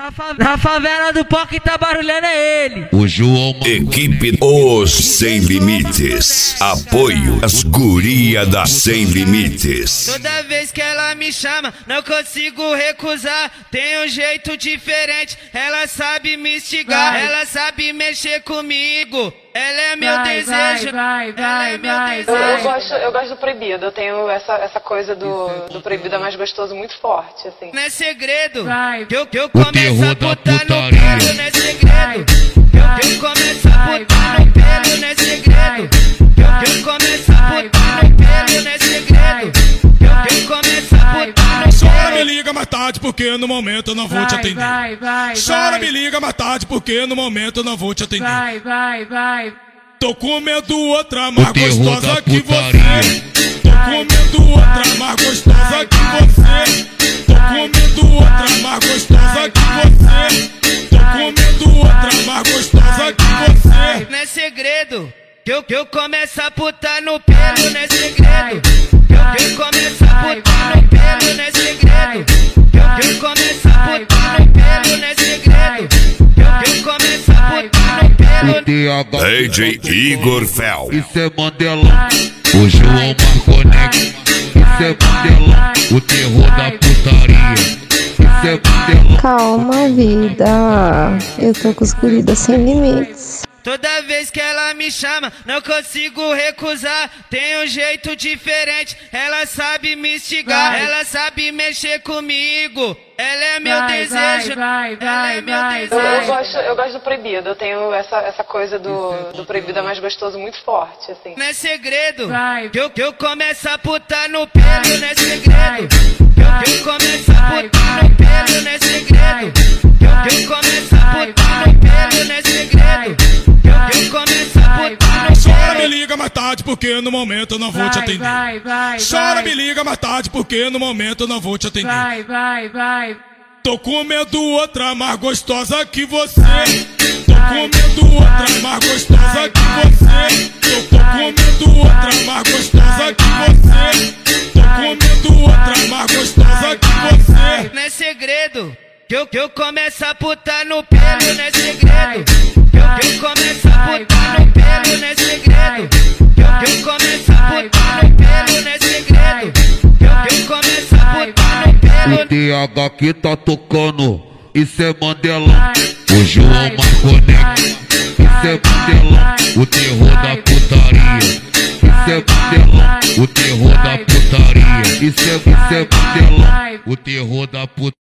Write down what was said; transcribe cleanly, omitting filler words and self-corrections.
Na favela do pó que tá barulhando é ele. O João. Equipe Os Sem Limites. Apoio as guria da Sem Limites. Toda vez que ela me chama, não consigo recusar. Tem um jeito diferente, ela sabe me instigar. Ela sabe mexer comigo. Ela é meu desejo. Ela é meu desejo. Eu gosto do proibido. Eu tenho essa coisa do proibido é mais gostoso muito forte, assim. Não é segredo que eu começo a botar no pelo, não é segredo. Que eu começo a botar no pelo, não é segredo. Que eu começo a botar no pelo, não é segredo. Que eu começo a botar no pelo. Chora, me liga mais tarde porque no momento eu não vou te atender. Chora, me liga mais tarde porque no momento eu não vou te atender. Tô comendo outra mais gostosa que você. Tô comendo outra mais gostosa que você. Tô comendo outra mais gostosa que você. Tô comendo outra mais gostosa que você. Não é segredo que eu começo a botar no pelo, não é segredo. Que eu começo a botar no pelo, não é segredo. Que eu começo a botar no pelo, não é segredo. Que eu começo a botar no pelo. DJ Igor Fel. Isso é Mandelão. O João Marconex. Isso é Mandelão. O terror da putaria. Isso é Mandelão. Calma, vida. Eu tô com os guri da Sem Limites. Toda vez que ela me chama, não consigo recusar. Tem um jeito diferente, ela sabe me instigar. Ela sabe mexer comigo. Ela é meu desejo. Ela é meu desejo. Eu gosto do proibido. Eu tenho essa coisa do proibido é mais gostoso muito forte, assim. Não é segredo que eu começo a botar no pelo, não é segredo. Que eu começo a botar no pelo, não é segredo. Que eu começo a botar no pelo, não é segredo. Que eu começo a botar no pelo. Chora, me liga mais tarde porque no momento eu não vou te atender. Chora, me liga mais tarde porque no momento eu não vou te atender. Tô comendo outra mais gostosa que você. Tô comendo outra mais gostosa que você. Tô comendo outra mais gostosa que você. Tô comendo outra mais gostosa que você. Não é segredo que eu começo a botar no pelo, não é segredo. Que eu começo a botar no pelo, não é segredo. Que eu começo a botar no pelo, não é segredo. Que eu começo a botar no pelo. O TH que tá tocando. Isso é Mandelão. O João Marconex. Isso é Mandelão. O terror da putaria. Isso é Mandelão. O terror da putaria. Isso é Mandelão. O terror da putaria.